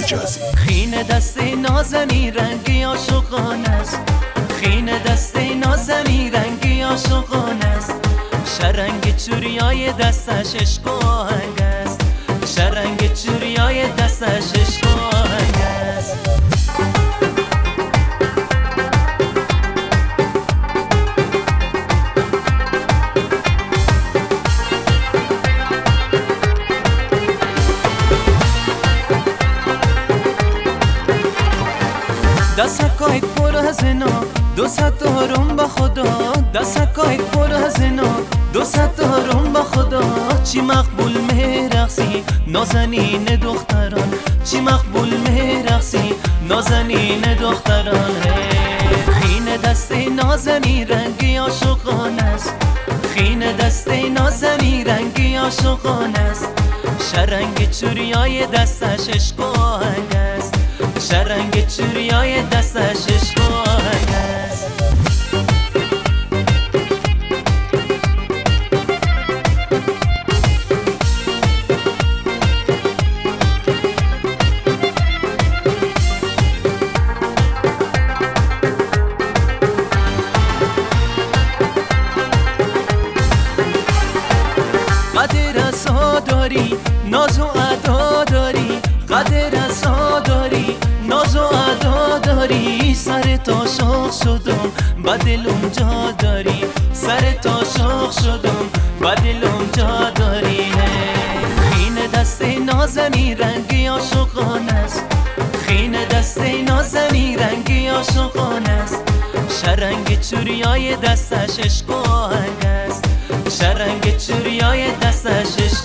حجازی. خین دست نازنی رنگی عاشقانه است، خین دست نازنی رنگی عاشقانه است، شرنگ چوریای دستش عشق و آهنگ است، شرنگ چوریای دستش عشق و آهنگ است. دستکایت پر از اینا 200 روم با خدا، دستکایت پر از اینا 200 روم با خدا، چی مقبول میرقصی نازنین دختران، چی مقبول میرقصی نازنین دختران. خین دست نازنی رنگی عاشقانه است، خین دست نازنی رنگی عاشقانه است، شرنگ چوریای دستش عشق و آهنگ است، شرنگ چوریای دستش عشق و آهنگ است. قدر رسا داری ناز و ادا داری، قدر رسا داری ناز و ادا داری، سر تا شاخ شدم با دلم جا داری، سر تا شاخ شدم با دلم جا داری. خین دست نازنی رنگی عاشقانه است، خین دست نازنی رنگی عاشقانه است، شرنگ چوریای دستش عشق و آهنگ است، شرنگ چوریای دستش عشق